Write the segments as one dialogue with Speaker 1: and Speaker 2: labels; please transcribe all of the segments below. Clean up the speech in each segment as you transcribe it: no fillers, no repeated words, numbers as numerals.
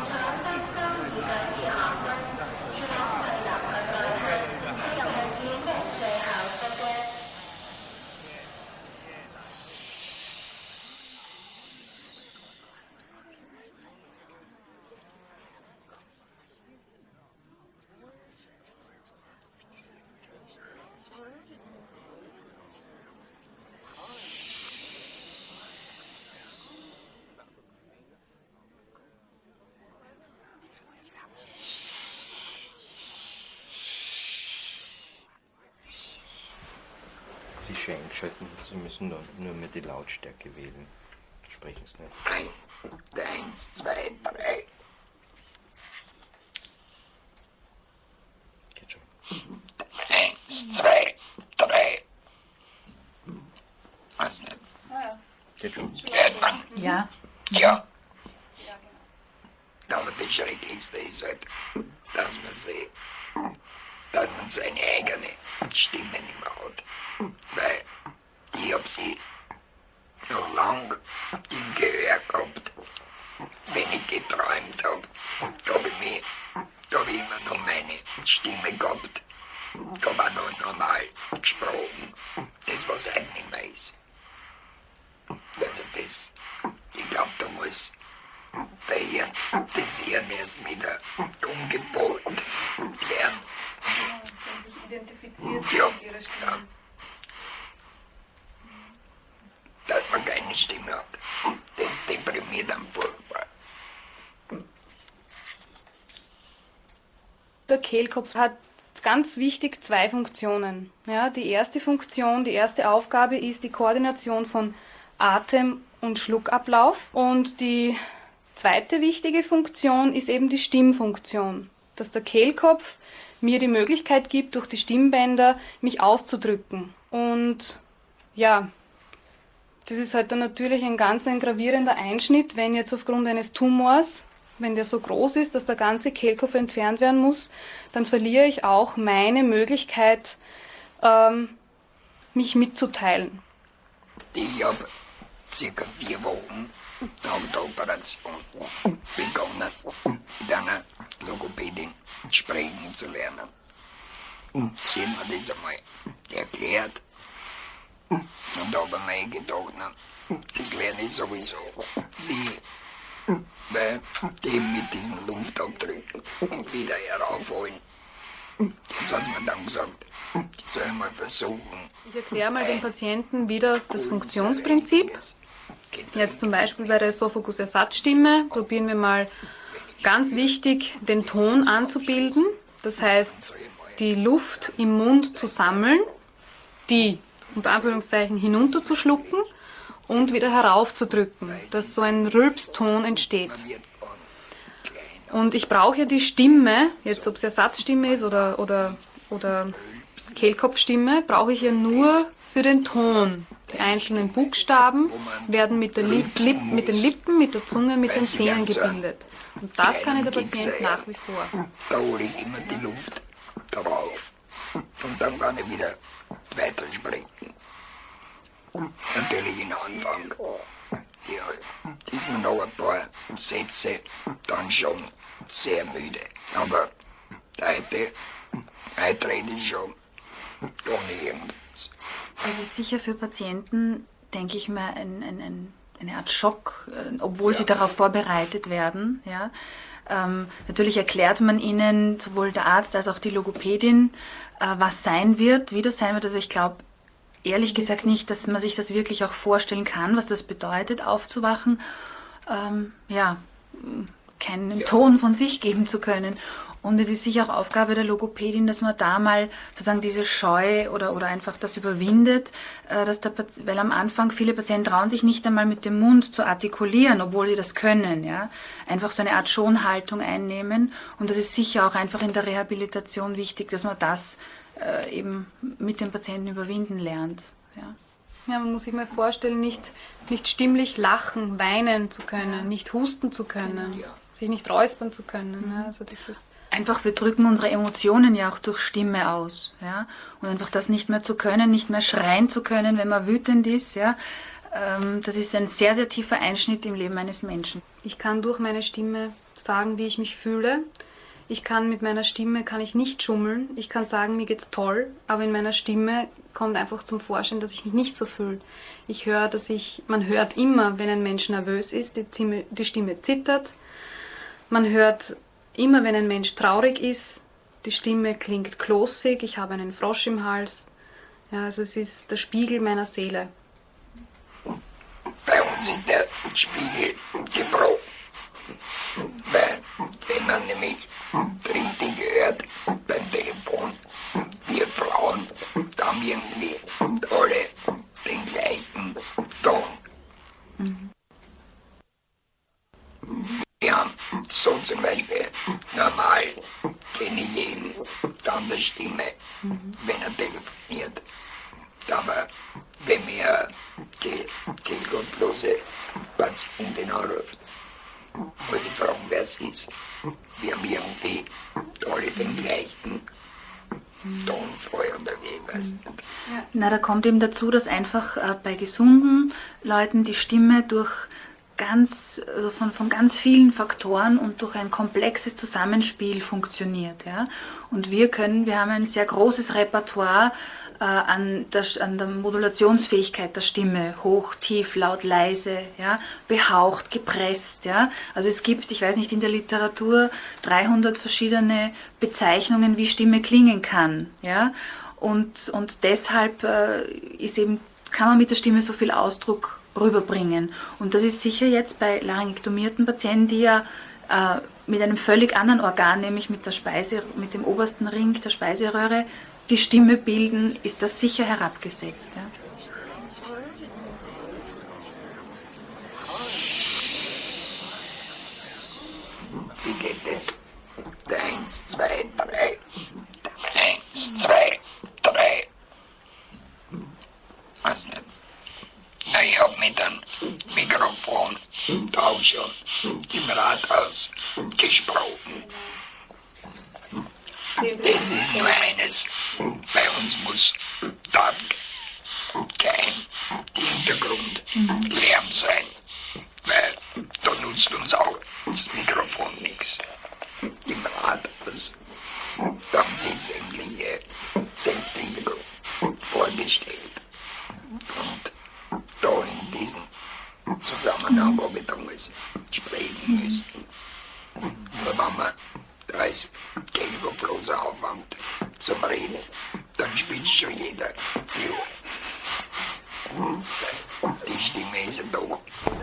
Speaker 1: Sicher eingeschalten, Sie müssen nur mehr die Lautstärke wählen. Sprechen Sie nicht.
Speaker 2: 1, 2, 3.
Speaker 1: Geht schon.
Speaker 2: 1, 2, 3. Was nicht?
Speaker 1: Geht schon.
Speaker 2: Hört man?
Speaker 3: Ja.
Speaker 2: Ja. Aber das Schrecklichste ist halt, dass man seine eigene Stimme nicht mehr hat. Weil ich habe sie noch lang im Gehör gehabt. Wenn ich geträumt habe, habe ich immer noch meine Stimme gehabt. Ich habe auch noch normal gesprochen. Das, was heute nicht mehr ist. Also ich glaube, da muss das Hirn erst wieder umgepolt werden.
Speaker 4: Sie haben sich identifiziert
Speaker 2: Ja,
Speaker 4: mit Ihrer
Speaker 2: ja.
Speaker 4: Stimme.
Speaker 2: Dass man keine Stimme hat. Das deprimiert einen furchtbar.
Speaker 4: Der Kehlkopf hat ganz wichtig zwei Funktionen. Ja, die erste Funktion, die erste Aufgabe ist die Koordination von Atem- und Schluckablauf. Und die zweite wichtige Funktion ist eben die Stimmfunktion, dass der Kehlkopf mir die Möglichkeit gibt, durch die Stimmbänder mich auszudrücken. Und ja, das ist halt dann natürlich ein ganz gravierender Einschnitt, wenn jetzt aufgrund eines Tumors, wenn der so groß ist, dass der ganze Kehlkopf entfernt werden muss, dann verliere ich auch meine Möglichkeit, mich mitzuteilen.
Speaker 2: Ich habe circa 4 Wochen nach der Operation begonnen, mit einer Logopädin sprechen zu lernen. Sie hat mir das einmal erklärt. Und da habe ich mir gedacht, na, das lerne ich sowieso nie. Weil die mit diesen Luftabdrücken wieder heraufholen. Jetzt hat man dann gesagt, ich soll mal versuchen.
Speaker 4: Ich erkläre mal dem Patienten wieder das Funktionsprinzip. Jetzt zum Beispiel bei der Esophagus-Ersatzstimme probieren wir mal ganz wichtig, den Ton anzubilden. Das heißt, die Luft im Mund zu sammeln, die unter Anführungszeichen hinunterzuschlucken und wieder heraufzudrücken, dass so ein Rülpston entsteht. Und ich brauche ja die Stimme, jetzt ob es Ersatzstimme ist oder Kehlkopfstimme, brauche ich ja nur für den Ton. Die einzelnen Buchstaben werden mit den Lippen, mit der Zunge, mit den Zähnen gebildet. Und das kann der Patient nach wie vor.
Speaker 2: Da hole ich immer die Luft drauf. Und dann kann ich wieder weitersprechen. Natürlich in Anfang. Ja, ist man noch ein paar Sätze dann schon sehr müde. Aber heute rede ich schon ohne irgendwas.
Speaker 3: Das ist sicher für Patienten, denke ich mal, eine Art Schock, obwohl sie darauf vorbereitet werden. Ja. Natürlich erklärt man ihnen, sowohl der Arzt als auch die Logopädin, was sein wird, wie das sein wird. Aber ich glaube ehrlich gesagt nicht, dass man sich das wirklich auch vorstellen kann, was das bedeutet, aufzuwachen, keinen Ton von sich geben zu können. Und es ist sicher auch Aufgabe der Logopädin, dass man da mal sozusagen diese Scheu oder einfach das überwindet, weil am Anfang viele Patienten trauen sich nicht einmal mit dem Mund zu artikulieren, obwohl sie das können. Ja? Einfach so eine Art Schonhaltung einnehmen. Und das ist sicher auch einfach in der Rehabilitation wichtig, dass man das eben mit dem Patienten überwinden lernt. Ja.
Speaker 4: Ja, man muss sich mal vorstellen, nicht stimmlich lachen, weinen zu können, nicht husten zu können, sich nicht räuspern zu können. Ja, also dieses
Speaker 3: einfach, wir drücken unsere Emotionen ja auch durch Stimme aus. Ja? Und einfach das nicht mehr zu können, nicht mehr schreien zu können, wenn man wütend ist. Ja? Das ist ein sehr, sehr tiefer Einschnitt im Leben eines Menschen.
Speaker 4: Ich kann durch meine Stimme sagen, wie ich mich fühle. Ich kann mit meiner Stimme nicht schummeln. Ich kann sagen, mir geht's toll, aber in meiner Stimme kommt einfach zum Vorschein, dass ich mich nicht so fühle. Ich höre, man hört immer, wenn ein Mensch nervös ist, die Stimme zittert. Man hört immer, wenn ein Mensch traurig ist, die Stimme klingt kloßig, ich habe einen Frosch im Hals. Ja, also es ist der Spiegel meiner Seele.
Speaker 2: Bei uns ist der Spiegel gebrochen. Weil, wenn man nämlich richtig hört beim Telefon, wir Frauen, da haben irgendwie alle den gleichen Ton. Wir haben so zum Beispiel normal kenne ich jeden an der Stimme, wenn er telefoniert. Aber wenn wir kehlkopflose Patienten anruft, muss ich fragen, wer es ist. Wir haben irgendwie alle den gleichen Tonfall oder wie, weiß nicht.
Speaker 3: Na, da kommt eben dazu, dass einfach bei gesunden Leuten die Stimme durch von ganz vielen Faktoren und durch ein komplexes Zusammenspiel funktioniert. Ja? Und wir haben ein sehr großes Repertoire an der Modulationsfähigkeit der Stimme, hoch, tief, laut, leise, ja, behaucht, gepresst. Ja. Also es gibt, ich weiß nicht, in der Literatur 300 verschiedene Bezeichnungen, wie Stimme klingen kann. Ja. Und deshalb kann man mit der Stimme so viel Ausdruck rüberbringen. Und das ist sicher jetzt bei laryngektomierten Patienten, die ja mit einem völlig anderen Organ, nämlich mit dem obersten Ring der Speiseröhre, die Stimme bilden, ist das sicher herabgesetzt. Ja.
Speaker 2: Wie geht es? 1, 2, 3. 1, 2, 3. Was nicht? Na, ich hab mit einem Mikrofon auch schon im Rathaus gesprochen. Das ist nur eines. Bei uns muss dort kein Hintergrundlärm sein, weil da nutzt uns auch das Mikrofon nichts. Im Rathaus, da haben sie sämtliche Selbsthintergrund vorgestellt. Und da in diesem Zusammenhang habe ich damals sprechen müssen. Nur wenn man als Kehlkopfloser anfängt zum Reden, dann spielt schon jeder. Die Stimme ist ja doch.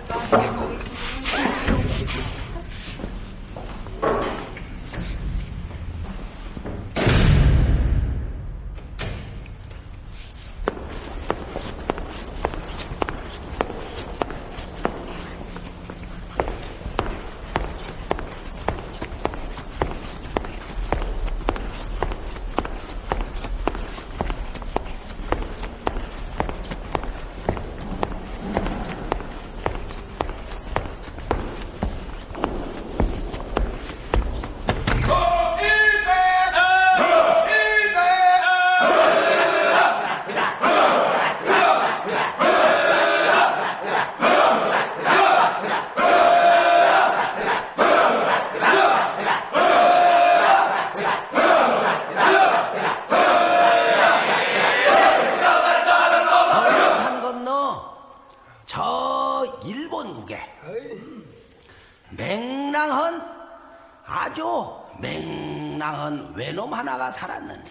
Speaker 5: 맹랑한 외놈 하나가 살았는데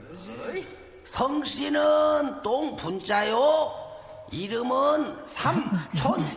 Speaker 5: 성씨는 똥분자요 이름은 삼촌.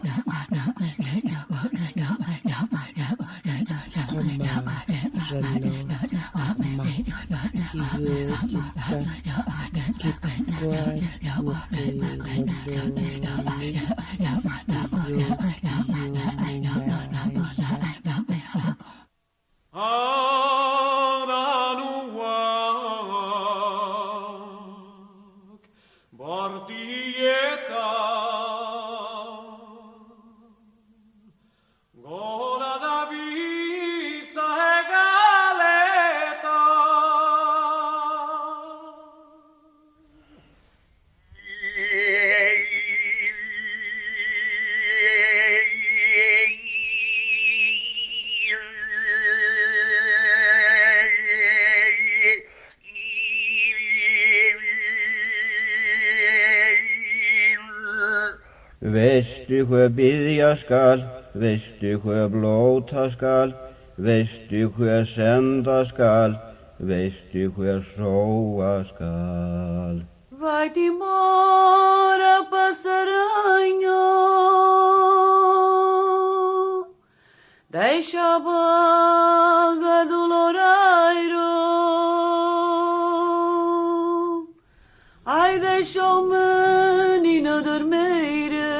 Speaker 6: Veistu hver biðja skal, veistu hver blóta skal, veistu hver senda skal, veistu hver sóa skal.
Speaker 7: Vai-te embora, passarinho, deixa a vaga do loureiro, ai deixa o menino dormir.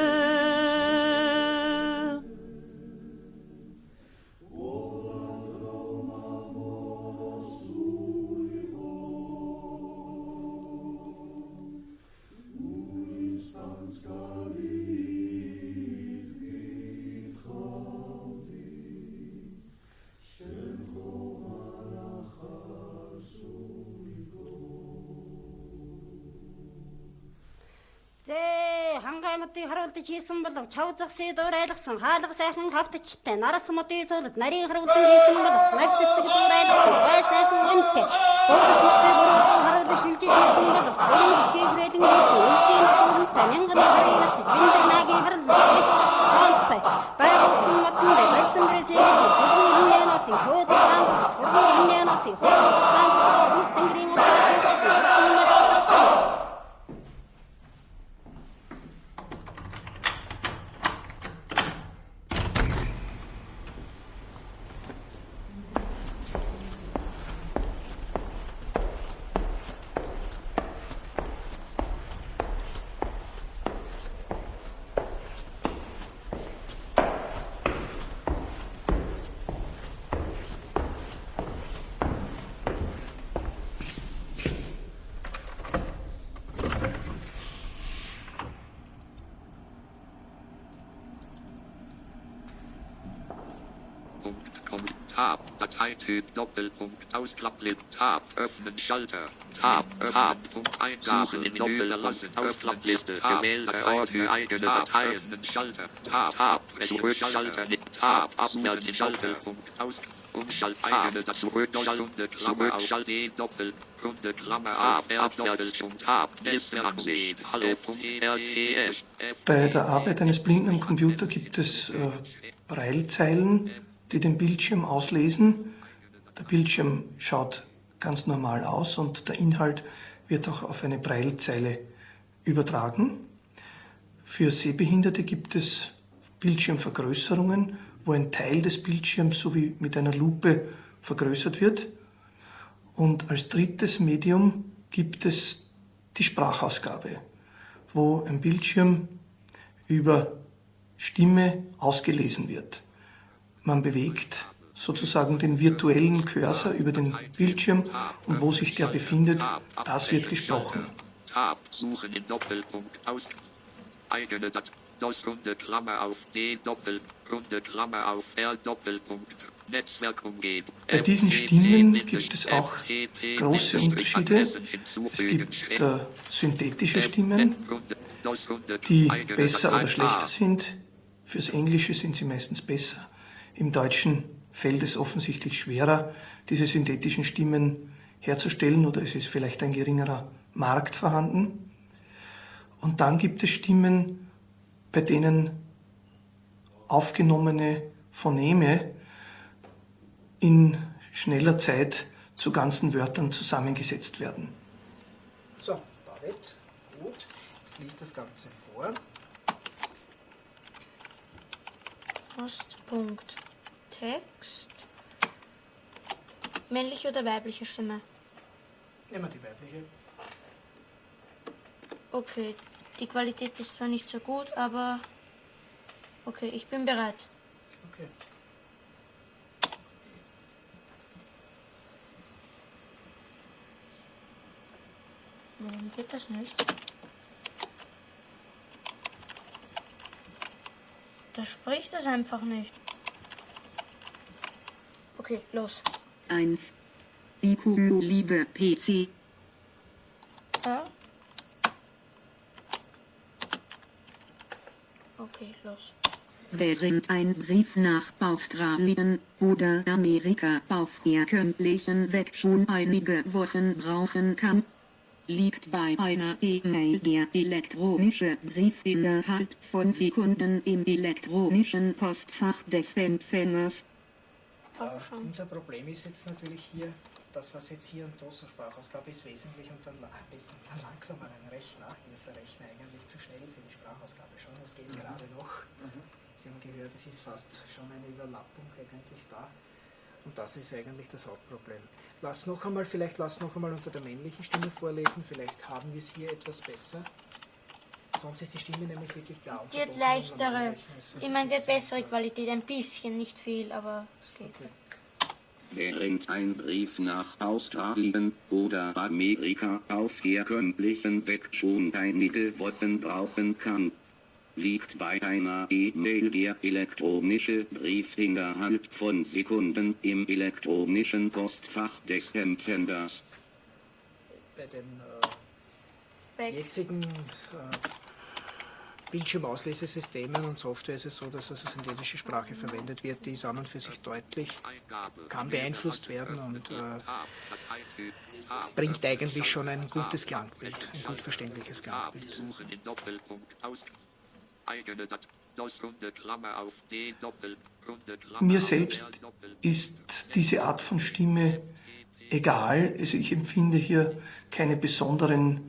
Speaker 8: Хангаймтыг харуулж хийсэн бол чав загсыг дуурайлгсан хаалга сайхан хавтчтай нараас модын цолд нарийн харуулсан хийсэн бол магцдаг дуурайлгсан бай сайхан үнэтэй богдос модыг харуулж шилжиж хийсэн бол гүрэлэг гүрэлэн хийсэн үнэтэй үнэтэй мянган харийнат биндэг нагийн харуулж хаалтай байгуулсан модны байсан гэрээсээ бүхэн нэнэсийн хөөд хаан хурдан нэнэсийн хурдан тэнгэрийн
Speaker 9: Tab, Dateityp, Doppelpunkt, Ausklapplist, Tab, öffnen Schalter, Tab, Punkt, Eingaben in Doppel lassen, Ausklappliste, gewählte Ort für eigene Datei, öffnen Schalter, Tab, Zurückschalter, Tab, Abwärts Schalter, Punkt, Umschalt, eigene Zurück, Runde, Klammer, Schalt, Doppel, Runde, Klammer, Abwärts, Tab, Liste ansehen, Hallo, RTS.
Speaker 10: Bei der Arbeit eines Blinden am Computer gibt es Braillezeilen, die den Bildschirm auslesen. Der Bildschirm schaut ganz normal aus und der Inhalt wird auch auf eine Braillezeile übertragen. Für Sehbehinderte gibt es Bildschirmvergrößerungen, wo ein Teil des Bildschirms so wie mit einer Lupe vergrößert wird. Und als drittes Medium gibt es die Sprachausgabe, wo ein Bildschirm über Stimme ausgelesen wird. Man bewegt sozusagen den virtuellen Cursor über den Bildschirm und wo sich der befindet, das wird gesprochen.
Speaker 9: Tab, suchen in Doppelpunkt, aus, eigene das Runde Klammer auf D Doppel, Runde Klammer auf R Doppelpunkt, Netzwerk umgeben.
Speaker 10: Bei diesen Stimmen gibt es auch große Unterschiede. Es gibt synthetische Stimmen, die besser oder schlechter sind. Fürs Englische sind sie meistens besser. Im Deutschen fällt es offensichtlich schwerer, diese synthetischen Stimmen herzustellen, oder es ist vielleicht ein geringerer Markt vorhanden. Und dann gibt es Stimmen, bei denen aufgenommene Phoneme in schneller Zeit zu ganzen Wörtern zusammengesetzt werden.
Speaker 11: So, David, gut. Jetzt liest das Ganze vor.
Speaker 12: Postpunkt. Text. Männliche oder weibliche Stimme?
Speaker 11: Nehmen wir die weibliche.
Speaker 12: Okay, die Qualität ist zwar nicht so gut, aber okay, ich bin bereit.
Speaker 11: Okay.
Speaker 12: Warum geht das nicht? Da spricht es einfach nicht. Okay, los.
Speaker 13: 1. IQ, liebe PC.
Speaker 12: Ja? Okay, los.
Speaker 13: Während ein Brief nach Australien oder Amerika auf herkömmlichen Weg schon einige Wochen brauchen kann, liegt bei einer E-Mail der elektronische Brief innerhalb von Sekunden im elektronischen Postfach des Empfängers.
Speaker 11: Unser Problem ist jetzt natürlich hier, das was jetzt hier und da so Sprachausgabe ist wesentlich und dann langsamer ein Rechner. Hier ist der Rechner eigentlich zu schnell für die Sprachausgabe schon, das geht gerade noch. Sie haben gehört, es ist fast schon eine Überlappung eigentlich da. Und das ist eigentlich das Hauptproblem. Vielleicht lass noch einmal unter der männlichen Stimme vorlesen, vielleicht haben wir es hier etwas besser. Sonst ist die Stimme nämlich wirklich klar.
Speaker 12: Die hat leichtere, ich meine, die hat bessere Qualität, ein bisschen, nicht viel, aber es geht.
Speaker 11: Okay.
Speaker 14: Während ein Brief nach Australien oder Amerika auf herkömmlichen Weg schon einige Wochen brauchen kann, liegt bei einer E-Mail der elektronische Brief innerhalb von Sekunden im elektronischen Postfach des Empfängers.
Speaker 11: Bei den jetzigen Bildschirmauslesesystemen und Software ist es so, dass also synthetische Sprache verwendet wird, die ist an und für sich deutlich, kann beeinflusst werden und bringt eigentlich schon ein gutes Klangbild, ein gut verständliches Klangbild.
Speaker 10: Mir selbst ist diese Art von Stimme egal. Also ich empfinde hier keine besonderen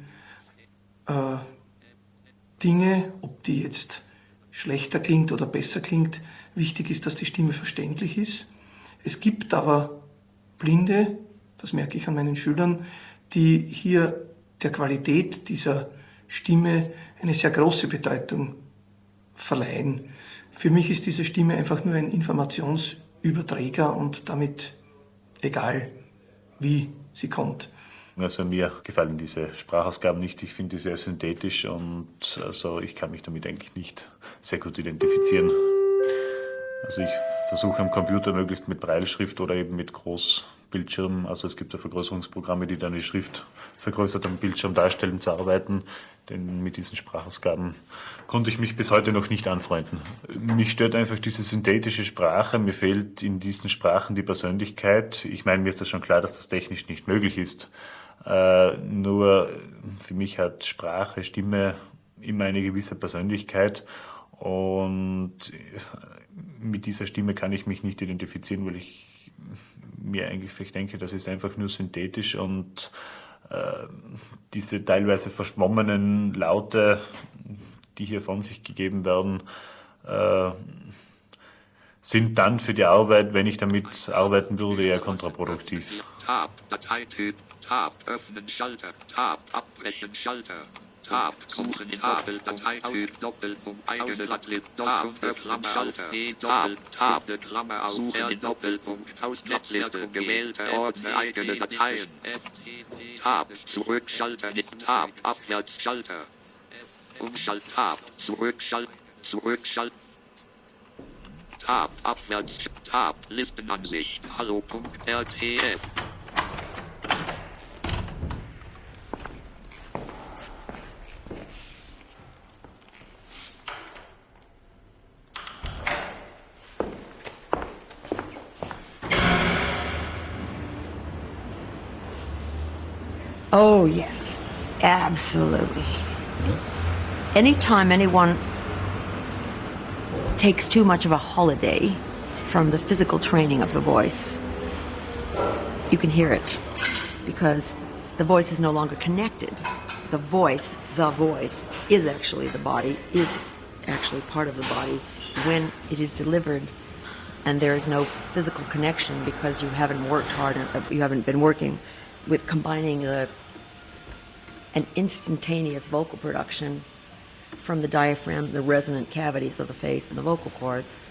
Speaker 10: Dinge, ob die jetzt schlechter klingt oder besser klingt. Wichtig ist, dass die Stimme verständlich ist. Es gibt aber Blinde, das merke ich an meinen Schülern, die hier der Qualität dieser Stimme eine sehr große Bedeutung verleihen. Für mich ist diese Stimme einfach nur ein Informationsüberträger und damit egal, wie sie kommt.
Speaker 15: Also mir gefallen diese Sprachausgaben nicht. Ich finde die sehr synthetisch und also ich kann mich damit eigentlich nicht sehr gut identifizieren. Also ich versuche am Computer möglichst mit Brailleschrift oder eben mit Großbildschirm, also es gibt ja Vergrößerungsprogramme, die dann die Schrift vergrößert am Bildschirm darstellen, zu arbeiten. Denn mit diesen Sprachausgaben konnte ich mich bis heute noch nicht anfreunden. Mich stört einfach diese synthetische Sprache. Mir fehlt in diesen Sprachen die Persönlichkeit. Ich meine, mir ist das schon klar, dass das technisch nicht möglich ist. Nur für mich hat Sprache, Stimme immer eine gewisse Persönlichkeit. Und mit dieser Stimme kann ich mich nicht identifizieren, weil ich mir eigentlich denke, das ist einfach nur synthetisch und diese teilweise verschwommenen Laute, die hier von sich gegeben werden, sind dann für die Arbeit, wenn ich damit arbeiten würde, eher kontraproduktiv.
Speaker 9: Tab, Dateityp, Tab, öffnen Schalter, Tab, abbrechen Schalter. Tab, suchen in Tabel, Dateityp, Doppelpunkt, eigene Blattlippe, Tab, öffnen Schalter, Tab, Klammer, suchen in Doppelpunkt, Ausklappliste, gewählte Ordner, eigene Dateien, Tab, Zurückschalter, Tab, Abwärtsschalter, Umschalt, Tab, Zurückschalter, Tab, Abwärts, Tab, Listenansicht, Hallo.rtf.
Speaker 16: Oh, yes, absolutely. Anytime anyone takes too much of a holiday from the physical training of the voice, you can hear it because the voice is no longer connected. The voice is actually the body, is actually part of the body when it is delivered, and there is no physical connection because you haven't worked hard, you haven't been working with combining an instantaneous vocal production from the diaphragm, the resonant cavities of the face, and the vocal cords.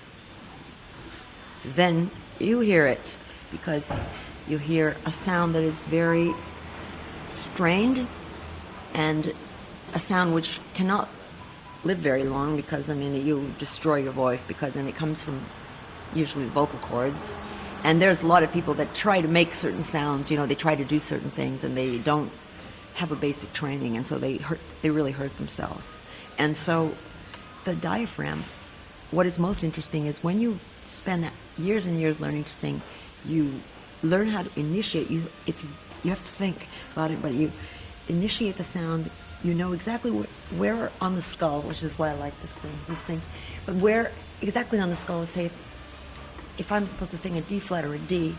Speaker 16: Then you hear it because you hear a sound that is very strained and a sound which cannot live very long because, I mean, you destroy your voice because then it comes from usually vocal cords. And there's a lot of people that try to make certain sounds, you know, they try to do certain things and they don't have a basic training, and so they really hurt themselves. And so the diaphragm, what is most interesting is when you spend years and years learning to sing, you learn how to initiate, you have to think about it, but initiate the sound, you know exactly where on the skull, which is why I like these things, but where exactly on the skull, let's say if I'm supposed to sing a D flat or a D,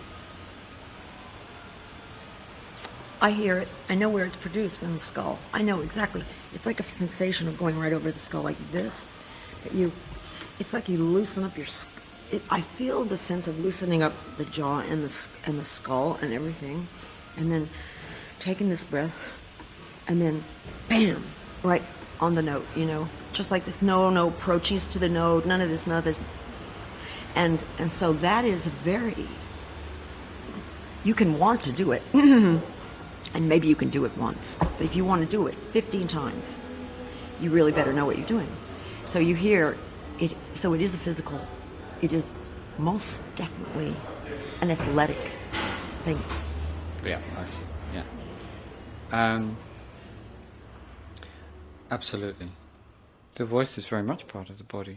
Speaker 16: I hear it, I know where it's produced in the skull. I know exactly. It's like a sensation of going right over the skull like this. It's like you loosen up your I feel the sense of loosening up the jaw and the skull and everything, and then taking this breath, and then bam, right on the note, just like this. No approaches to the note, none of this. And so that is very. You can want to do it, and maybe you can do it once. But if you want to do it 15 times, you really better know what you're doing. So you hear it. So it is a physical. It is most definitely an athletic thing.
Speaker 17: Yeah, I see. Yeah. Absolutely. The voice is very much part of the body.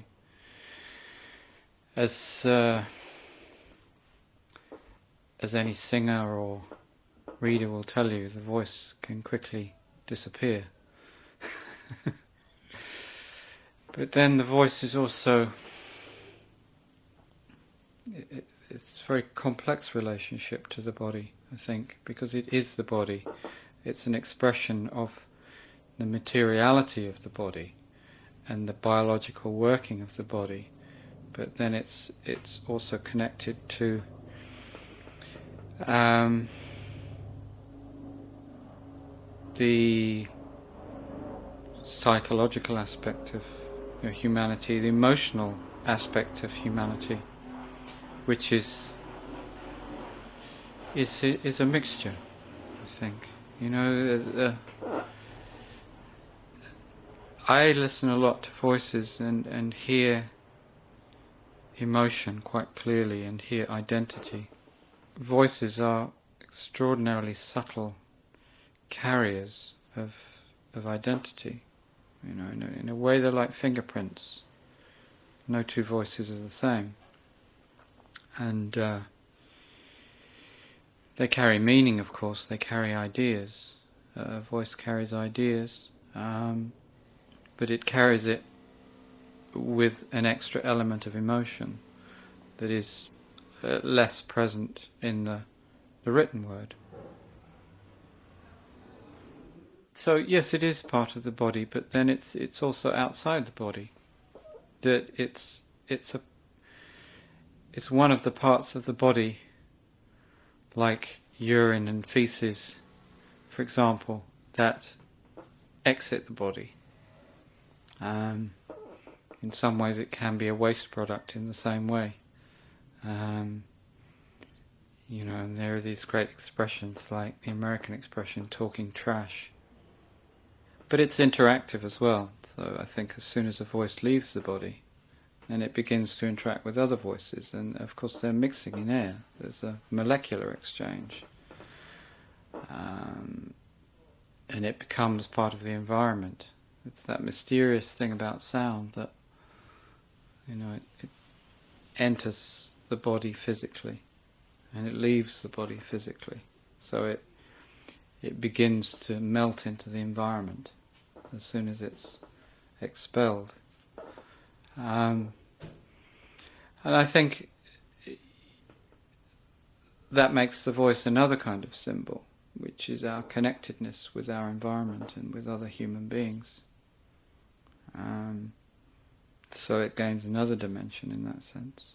Speaker 17: As any singer or reader will tell you, the voice can quickly disappear. But then the voice is also, it's a very complex relationship to the body, I think, because it is the body. It's an expression of the materiality of the body and the biological working of the body. But then it's also connected to the psychological aspect of humanity, the emotional aspect of humanity, which is a mixture, I think. I listen a lot to voices and hear emotion quite clearly and hear identity. Voices are extraordinarily subtle carriers of identity. In a way they're like fingerprints. No two voices are the same. And they carry meaning, of course. They carry ideas. A voice carries ideas, but it carries it with an extra element of emotion that is less present in the written word. So yes, it is part of the body, but then it's also outside the body. That it's one of the parts of the body, like urine and feces, for example, that exit the body. In some ways it can be a waste product in the same way. And there are these great expressions like the American expression, talking trash. But it's interactive as well. So I think as soon as a voice leaves the body, then it begins to interact with other voices. And of course they're mixing in air. There's a molecular exchange. And it becomes part of the environment. It's that mysterious thing about sound that, it enters the body physically and it leaves the body physically. So it begins to melt into the environment as soon as it's expelled. And I think that makes the voice another kind of symbol, which is our connectedness with our environment and with other human beings. So it gains another dimension in that sense.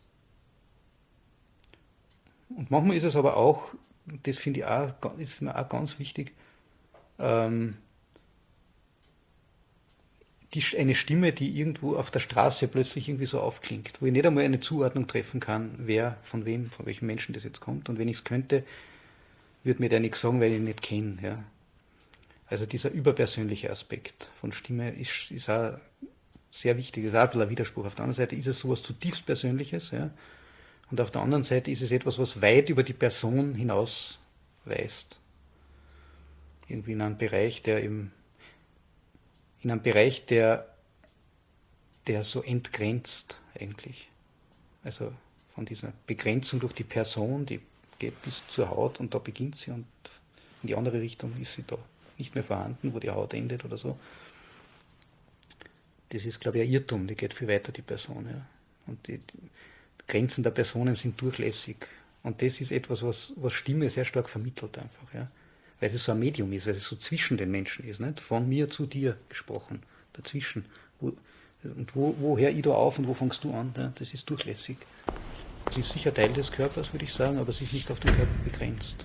Speaker 18: Und manchmal ist es aber auch, das finde ich auch, ist mir auch ganz wichtig, eine Stimme, die irgendwo auf der Straße plötzlich irgendwie so aufklingt, wo ich nicht einmal eine Zuordnung treffen kann, wer, von wem, von welchem Menschen das jetzt kommt. Und wenn ich es könnte, würde mir der nichts sagen, weil ich ihn nicht kenne. Ja. Also dieser überpersönliche Aspekt von Stimme ist auch sehr wichtig. Das ist auch ein bisschen ein Widerspruch. Auf der anderen Seite ist es sowas zutiefst Persönliches, ja. Und auf der anderen Seite ist es etwas, was weit über die Person hinaus weist. Irgendwie in einem Bereich, der so entgrenzt eigentlich. Also von dieser Begrenzung durch die Person, die geht bis zur Haut und da beginnt sie und in die andere Richtung ist sie da nicht mehr vorhanden, wo die Haut endet oder so. Das ist, glaube ich, ein Irrtum, die geht viel weiter, die Person. Ja. Und die Grenzen der Personen sind durchlässig. Und das ist etwas, was Stimme sehr stark vermittelt einfach. Ja. Weil es so ein Medium ist, weil es so zwischen den Menschen ist. Nicht? Von mir zu dir gesprochen, dazwischen. Wo hör ich da auf und wo fängst du an? Ja. Das ist durchlässig. Es ist sicher Teil des Körpers, würde ich sagen, aber es ist nicht auf den Körper begrenzt.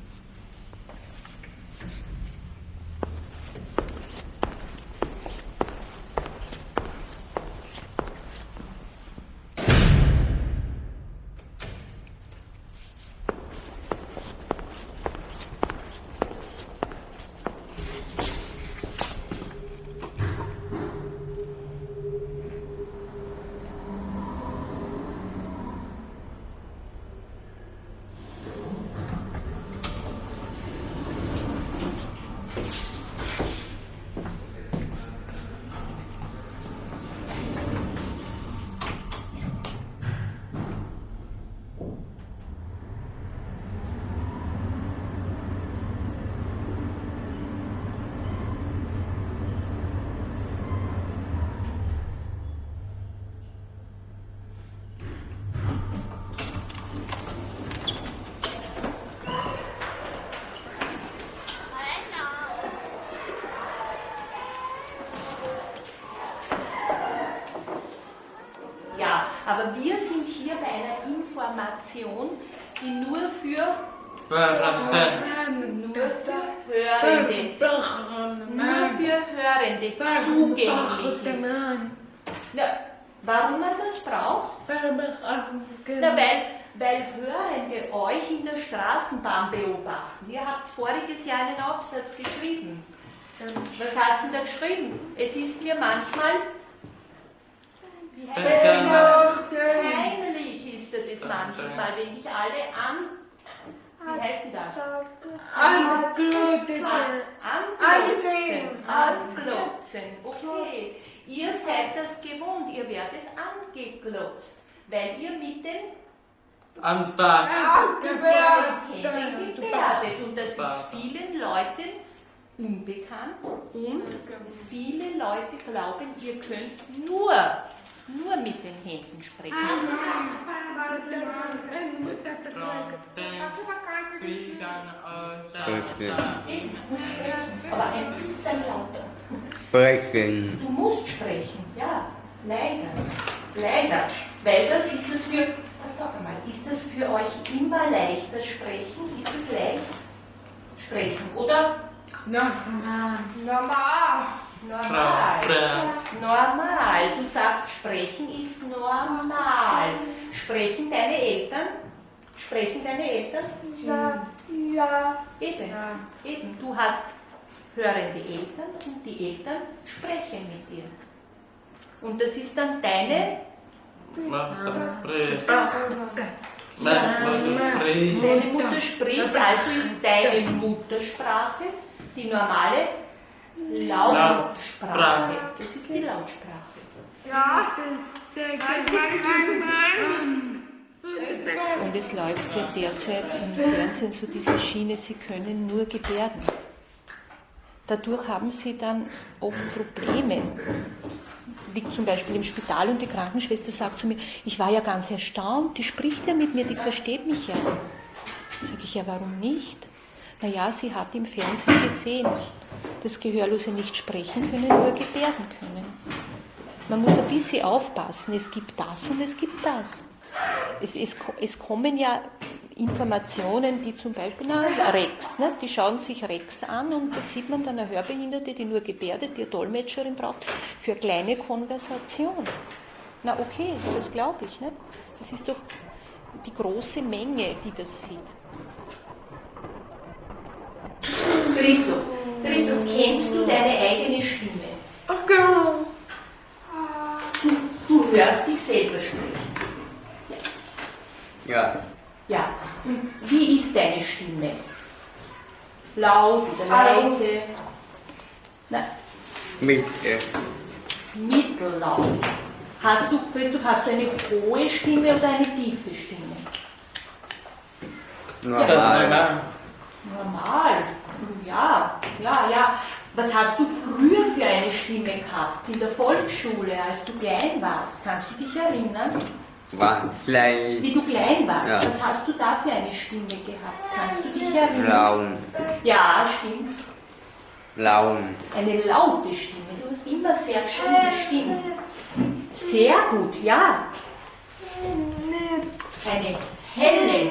Speaker 19: Aber wir sind hier bei einer Information, die nur für Hörende zugänglich ist. Ja, warum man das braucht? Na, weil Hörende euch in der Straßenbahn beobachten. Ihr habt voriges Jahr einen Aufsatz geschrieben. Was hast du da geschrieben? Es ist mir manchmal... Peinlich ist das manchmal, wenn dich alle wie heißt denn das? Anglotzen. Okay. Ihr seid das gewohnt, ihr werdet angeglotzt, weil ihr mit den Händen gebärdet. Und das ist vielen Leuten unbekannt und viele Leute glauben, ihr könnt nur mit den Händen sprechen. Aber ein bisschen lauter.
Speaker 6: Sprechen.
Speaker 19: Du musst sprechen, ja. Leider. Weil das ist das für, sag einmal, ist das für euch immer leicht, das Sprechen? Ist es leicht? Sprechen, oder? Normal. Du sagst, sprechen ist normal. Sprechen deine Eltern? Ja. Eben. Du hast hörende Eltern und die Eltern sprechen mit dir. Und das ist dann deine Mutter spricht, also ist deine Muttersprache die normale Lautsprache. Das ist die Lautsprache. Und es läuft ja derzeit im Fernsehen so diese Schiene, sie können nur gebärden. Dadurch haben sie dann oft Probleme. Liegt zum Beispiel im Spital und die Krankenschwester sagt zu mir, ich war ja ganz erstaunt, die spricht ja mit mir, die versteht mich ja. Sag ich, ja, warum nicht? Naja, sie hat im Fernsehen gesehen, dass Gehörlose nicht sprechen können, nur gebärden können. Man muss ein bisschen aufpassen, es gibt das und es gibt das. Es kommen ja Informationen, die zum Beispiel, Rex, ne? Die schauen sich Rex an und da sieht man dann eine Hörbehinderte, die nur gebärdet, die eine Dolmetscherin braucht, für kleine Konversation. Na okay, das glaube ich, nicht? Das ist doch die große Menge, die das sieht. Christoph, kennst du deine eigene Stimme? Du hörst dich selber sprechen.
Speaker 6: Ja.
Speaker 19: Ja. Und wie ist deine Stimme? Laut oder leise? Nein. Mittellaut. Christoph, hast du eine hohe Stimme oder eine tiefe Stimme?
Speaker 6: Normal.
Speaker 19: Normal. Ja. Ja. Was hast du früher für eine Stimme gehabt in der Volksschule, als du klein warst? Kannst du dich erinnern?
Speaker 6: War klein.
Speaker 19: Wie du klein warst,
Speaker 6: Ja.
Speaker 19: was hast du da für eine Stimme gehabt? Kannst du dich erinnern?
Speaker 6: Laun.
Speaker 19: Ja, stimmt.
Speaker 6: Laun.
Speaker 19: Eine laute Stimme. Du hast immer sehr schöne Stimmen. Sehr gut, ja. Eine helle.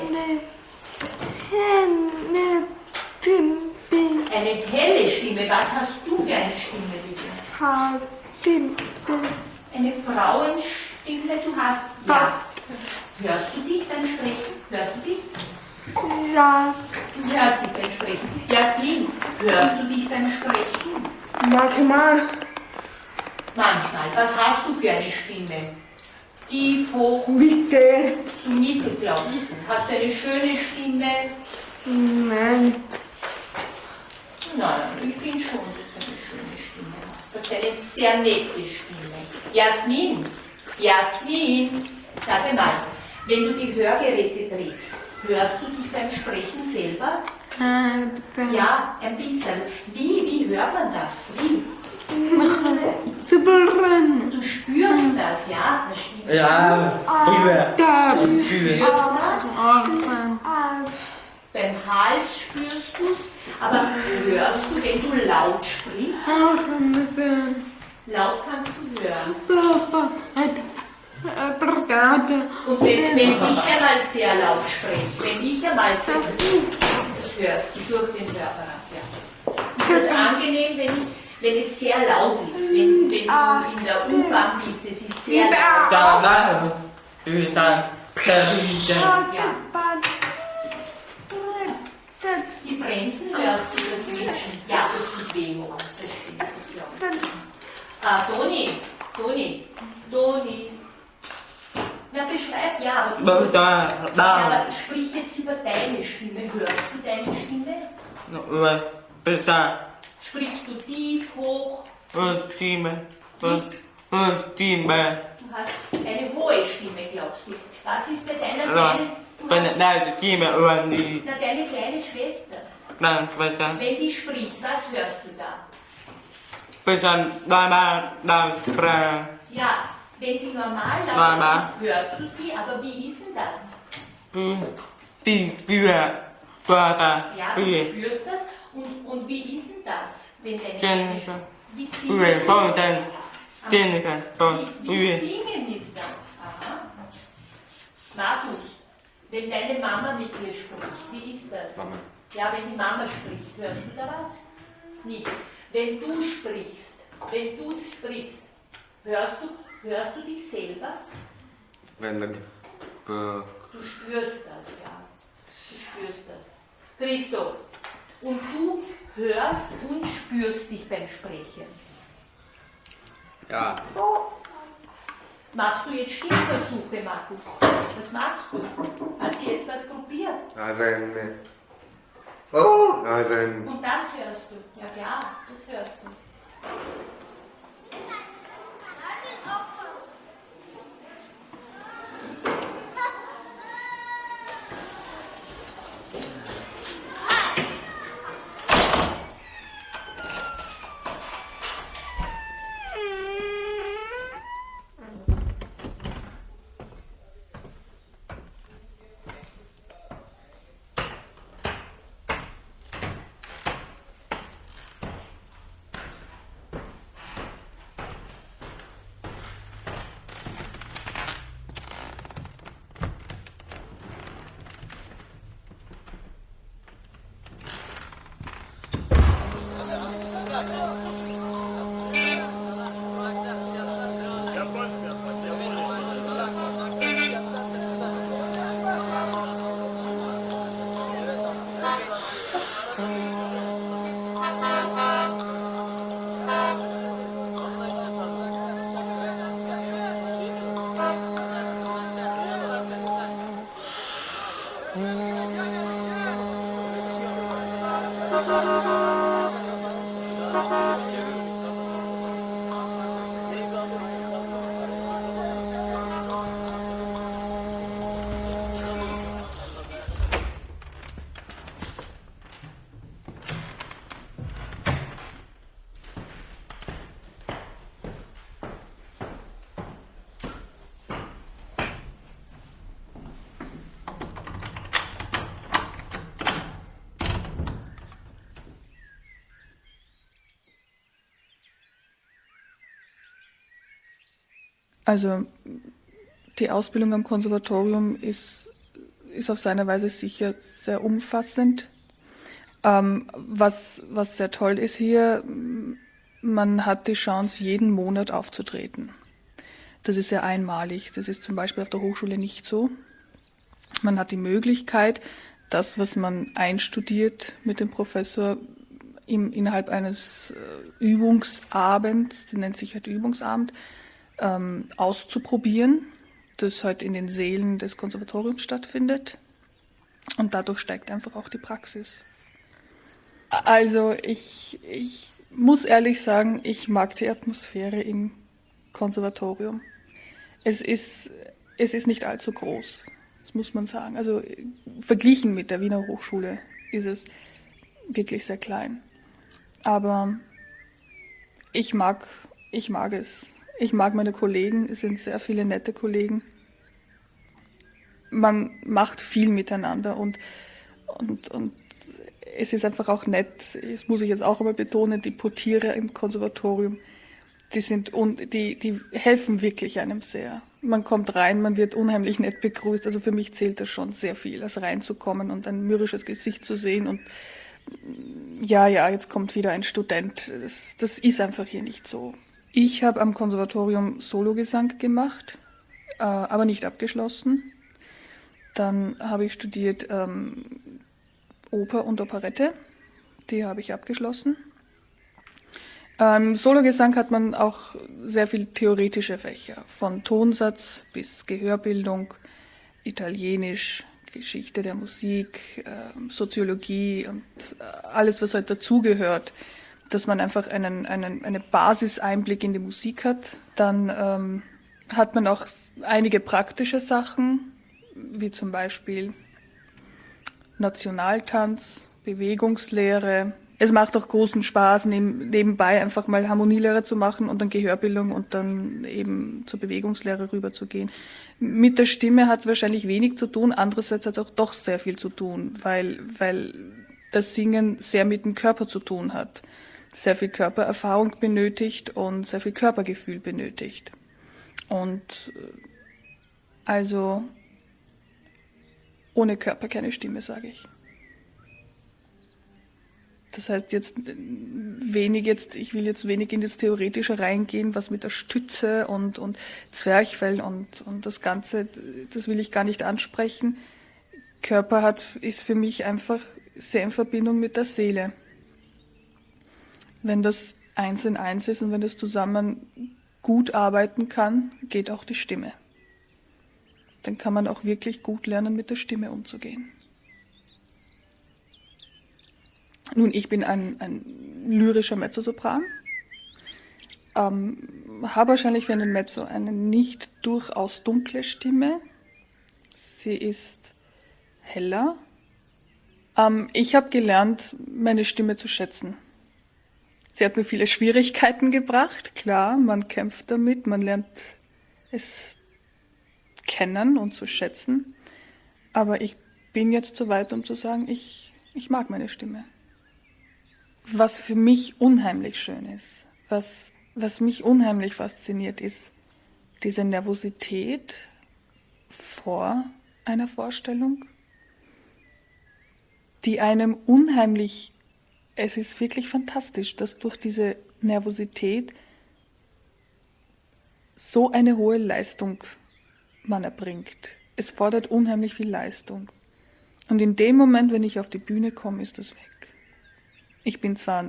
Speaker 19: Eine helle Stimme. Was hast du für eine Stimme, bitte? Eine Frauenstimme, du hast. Ja. Hörst du dich beim Sprechen? Hörst du dich?
Speaker 20: Ja.
Speaker 19: Du hörst dich beim Sprechen. Jasmin, hörst du dich beim Sprechen?
Speaker 20: Manchmal.
Speaker 19: Manchmal. Was hast du für eine Stimme? Tief, hoch?
Speaker 20: Mitte.
Speaker 19: Zu Mitte, glaubst du? Hast du eine schöne Stimme?
Speaker 20: Nein.
Speaker 19: Nein, ich finde schon, dass du eine schöne Stimme hast. Das ist eine sehr nette Stimme. Jasmin, sag mal, wenn du die Hörgeräte drehst, hörst du dich beim Sprechen selber? Ja, ein bisschen. Wie hört man das? Wie? Du spürst das, ja? Das stimmt.
Speaker 6: Ja,
Speaker 19: Du spürst das? Beim Hals spürst du es, aber hörst du, wenn du laut sprichst? Laut kannst du hören. Und wenn ich einmal sehr laut spreche, das hörst du durch den Hörapparat, ja. Es ist angenehm, wenn es sehr laut ist, wenn du in der U-Bahn bist, es ist sehr laut. Ja. Die Bremsen hörst du, das Quietschen. Ja, das tut weh, Moritz, das stimmt, das glaube ich. Toni. Na, beschreib, ja, aber sprich jetzt über deine Stimme. Hörst du deine Stimme? Sprichst du tief, hoch?
Speaker 6: Stimme.
Speaker 19: Du hast eine hohe Stimme, glaubst du. Was ist bei deiner kleinen... Na, deine kleine Schwester. Wenn die spricht, was hörst du da? Ja, wenn die normal laut spricht, hörst du sie, aber wie ist denn das? Ja, du spürst das. Und wie ist denn das? Wenn deine kleine wie singen ist das? Aha. Markus, wenn deine Mama mit dir spricht, wie ist das?
Speaker 1: Mama.
Speaker 19: Ja, wenn die Mama spricht, hörst du da was? Nicht. Wenn du sprichst, hörst du dich selber? Du spürst das, ja. Du spürst das. Christoph, und du hörst und spürst dich beim Sprechen.
Speaker 6: Ja.
Speaker 19: Machst du jetzt Stimmversuche, Markus? Was machst du? Hast du jetzt was probiert? Und das hörst du? Ja klar, das hörst du.
Speaker 21: Also die Ausbildung am Konservatorium ist auf seine Weise sicher sehr umfassend. Was sehr toll ist hier, man hat die Chance, jeden Monat aufzutreten. Das ist sehr einmalig. Das ist zum Beispiel auf der Hochschule nicht so. Man hat die Möglichkeit, das, was man einstudiert mit dem Professor, innerhalb eines Übungsabends, das nennt sich halt Übungsabend, auszuprobieren, das halt in den Sälen des Konservatoriums stattfindet. Und dadurch steigt einfach auch die Praxis. Also ich muss ehrlich sagen, ich mag die Atmosphäre im Konservatorium. Es ist nicht allzu groß, das muss man sagen. Also verglichen mit der Wiener Hochschule ist es wirklich sehr klein. Aber ich mag es. Ich mag meine Kollegen, es sind sehr viele nette Kollegen. Man macht viel miteinander und es ist einfach auch nett, das muss ich jetzt auch einmal betonen, die Portiere im Konservatorium, die helfen wirklich einem sehr. Man kommt rein, man wird unheimlich nett begrüßt, also für mich zählt das schon sehr viel, also reinzukommen und ein mürrisches Gesicht zu sehen und ja, jetzt kommt wieder ein Student, das ist einfach hier nicht so. Ich habe am Konservatorium Sologesang gemacht, aber nicht abgeschlossen. Dann habe ich studiert Oper und Operette, die habe ich abgeschlossen. Sologesang hat man auch sehr viel theoretische Fächer, von Tonsatz bis Gehörbildung, Italienisch, Geschichte der Musik, Soziologie und alles, was halt dazugehört, dass man einfach einen Basiseinblick in die Musik hat. Dann hat man auch einige praktische Sachen, wie zum Beispiel Nationaltanz, Bewegungslehre. Es macht auch großen Spaß, nebenbei einfach mal Harmonielehre zu machen und dann Gehörbildung und dann eben zur Bewegungslehre rüberzugehen. Mit der Stimme hat es wahrscheinlich wenig zu tun, andererseits hat es auch doch sehr viel zu tun, weil das Singen sehr mit dem Körper zu tun hat, sehr viel Körpererfahrung benötigt und sehr viel Körpergefühl benötigt. Und also ohne Körper keine Stimme, sage ich. Das heißt ich will jetzt wenig in das Theoretische reingehen, was mit der Stütze und Zwerchfell und das Ganze, das will ich gar nicht ansprechen. Körper ist für mich einfach sehr in Verbindung mit der Seele. Wenn das eins in eins ist und wenn das zusammen gut arbeiten kann, geht auch die Stimme. Dann kann man auch wirklich gut lernen, mit der Stimme umzugehen. Nun, ich bin ein lyrischer Mezzosopran, habe wahrscheinlich für einen Mezzo eine nicht durchaus dunkle Stimme. Sie ist heller. Ich habe gelernt, meine Stimme zu schätzen. Sie hat mir viele Schwierigkeiten gebracht, klar, man kämpft damit, man lernt es kennen und zu schätzen. Aber ich bin jetzt so weit, um zu sagen, ich mag meine Stimme. Was für mich unheimlich schön ist, was mich unheimlich fasziniert, ist diese Nervosität vor einer Vorstellung, die einem unheimlich, es ist wirklich fantastisch, dass durch diese Nervosität so eine hohe Leistung man erbringt. Es fordert unheimlich viel Leistung. Und in dem Moment, wenn ich auf die Bühne komme, ist das weg. Ich bin zwar,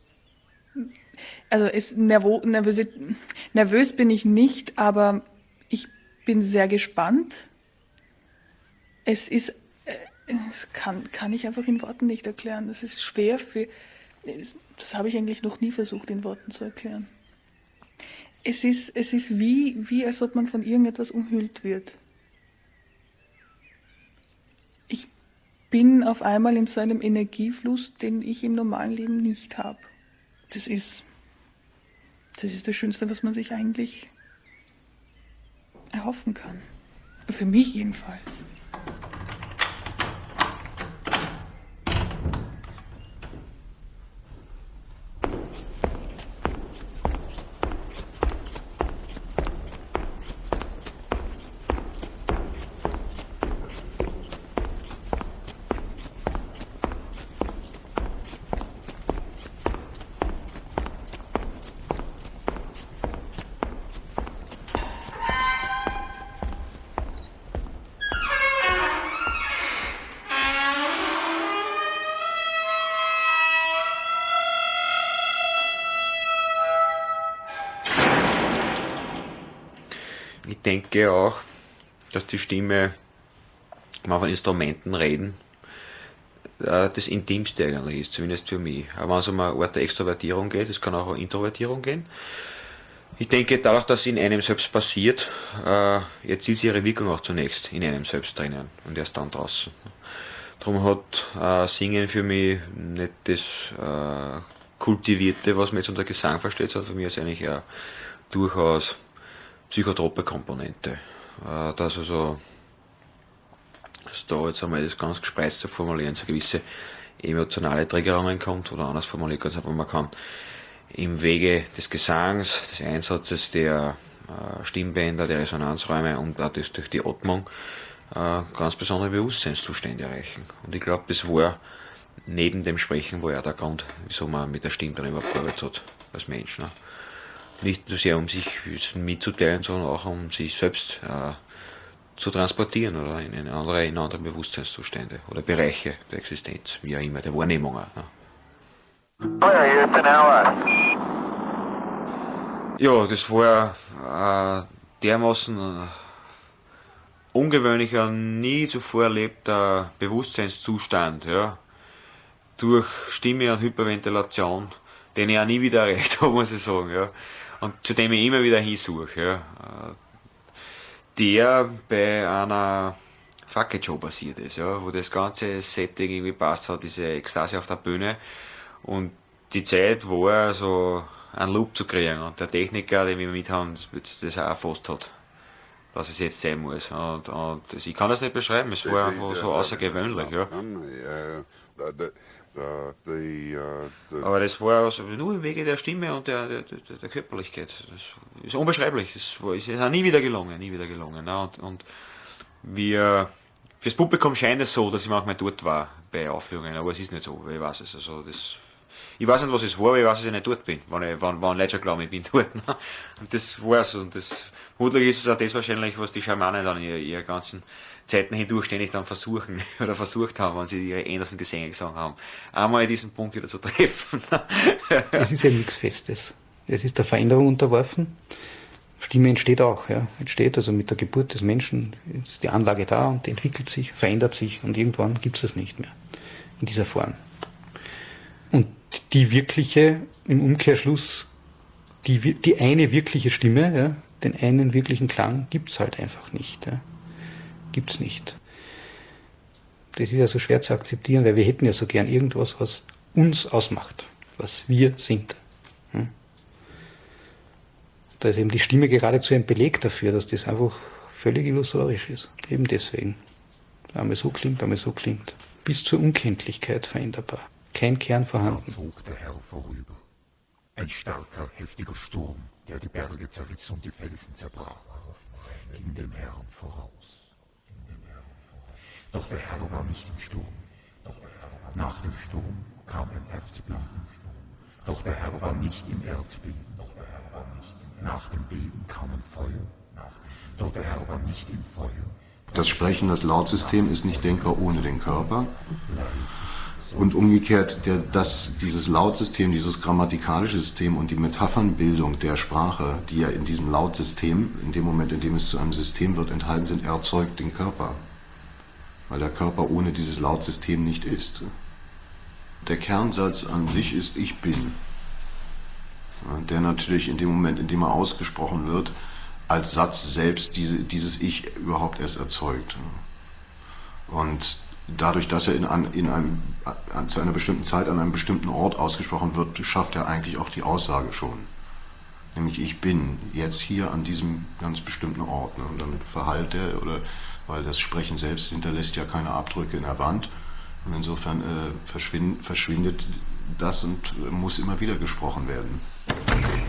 Speaker 21: nervös bin ich nicht, aber ich bin sehr gespannt. Es kann ich einfach in Worten nicht erklären. Das ist schwer das habe ich eigentlich noch nie versucht, in Worten zu erklären. Es ist wie als ob man von irgendetwas umhüllt wird. Ich bin auf einmal in so einem Energiefluss, den ich im normalen Leben nicht habe. Das ist das Schönste, was man sich eigentlich erhoffen kann. Für mich jedenfalls.
Speaker 6: denke auch, dass die Stimme, wenn wir von Instrumenten reden, das Intimste eigentlich ist, zumindest für mich. Aber wenn es um eine Art der Extrovertierung geht, es kann auch eine Introvertierung gehen. Ich denke, dadurch, dass es in einem selbst passiert, erzielt sie ihre Wirkung auch zunächst in einem selbst drinnen und erst dann draußen. Darum hat Singen für mich nicht das Kultivierte, was man jetzt unter Gesang versteht, sondern für mich ist eigentlich eine durchaus psychotrope Komponente. Dass also da jetzt einmal das ganz gespreizt zu formulieren, so gewisse emotionale Triggerungen kommt, oder anders formuliert ganz einfach, man kann im Wege des Gesangs, des Einsatzes der Stimmbänder, der Resonanzräume und auch durch die Atmung ganz besondere Bewusstseinszustände erreichen. Und ich glaube, das war neben dem Sprechen war ja der Grund, wieso man mit der Stimme dann überhaupt gearbeitet hat als Mensch. Ne? Nicht nur sehr um sich mitzuteilen, sondern auch um sich selbst zu transportieren oder in andere Bewusstseinszustände oder Bereiche der Existenz, wie auch immer, der Wahrnehmung. Ja, das war dermaßen ungewöhnlicher, nie zuvor erlebter Bewusstseinszustand, ja, durch Stimme und Hyperventilation, den ich auch nie wieder erreicht habe, muss ich sagen, ja, und zu dem ich immer wieder hinsuche, ja, der bei einer Fackel-Show passiert ist, ja, wo das ganze Setting irgendwie passt hat, diese Ekstase auf der Bühne, und die Zeit war, so einen Loop zu kriegen, und der Techniker, den wir mit haben, das auch erfasst hat, dass es jetzt sein muss. Und ich kann das nicht beschreiben, es war einfach so außergewöhnlich. Ja. Aber das war also nur im Wege der Stimme und der Körperlichkeit. Das ist unbeschreiblich. Es ist auch nie wieder gelungen. Ne? Und fürs Publikum scheint es so, dass ich manchmal dort war bei Aufführungen, aber es ist nicht so, weil ich weiß es. Also ich weiß nicht, was es war, aber ich weiß, dass ich nicht dort bin, wann Leute schon glauben, ich bin dort. Ne? Und das war's. Und vermutlich ist es auch das wahrscheinlich, was die Schamanen dann ihre ganzen Zeiten hindurch ständig dann versuchen oder versucht haben, wenn sie ihre ähnlichen Gesänge gesungen haben, einmal diesen Punkt wieder zu treffen.
Speaker 18: Es ist ja nichts Festes. Es ist der Veränderung unterworfen. Stimme entsteht auch, ja. Entsteht also mit der Geburt des Menschen, ist die Anlage da und die entwickelt sich, verändert sich und irgendwann gibt es das nicht mehr in dieser Form. Und die wirkliche, im Umkehrschluss, die eine wirkliche Stimme, ja, den einen wirklichen Klang gibt es halt einfach nicht. Ja. Gibt es nicht. Das ist ja so schwer zu akzeptieren, weil wir hätten ja so gern irgendwas, was uns ausmacht, was wir sind. Ja. Da ist eben die Stimme geradezu ein Beleg dafür, dass das einfach völlig illusorisch ist. Eben deswegen. Einmal so klingt, bis zur Unkenntlichkeit veränderbar. Kein Kern vorhanden.
Speaker 4: Da zog der Herr vorüber. Ein starker, heftiger Sturm, der die Berge zerriss und die Felsen zerbrach, ging dem Herrn voraus. Doch der Herr war nicht im Sturm. Nach dem Sturm kam ein Erdbeben. Doch der Herr war nicht im Erdbeben. Nach dem Beben kam ein Feuer. Doch der Herr war nicht im Feuer.
Speaker 22: Das Sprechen, das Lautsystem ist nicht denkbar ohne den Körper. Und umgekehrt, dieses Lautsystem, dieses grammatikalische System und die Metaphernbildung der Sprache, die ja in diesem Lautsystem, in dem Moment, in dem es zu einem System wird, enthalten sind, erzeugt den Körper. Weil der Körper ohne dieses Lautsystem nicht ist. Der Kernsatz an sich ist Ich bin. Der natürlich in dem Moment, in dem er ausgesprochen wird, als Satz selbst dieses Ich überhaupt erst erzeugt. Und dadurch, dass er zu einer bestimmten Zeit an einem bestimmten Ort ausgesprochen wird, schafft er eigentlich auch die Aussage schon. Nämlich ich bin jetzt hier an diesem ganz bestimmten Ort. Ne? Und dann verhallt er, weil das Sprechen selbst hinterlässt ja keine Abdrücke in der Wand. Und insofern verschwindet das und muss immer wieder gesprochen werden.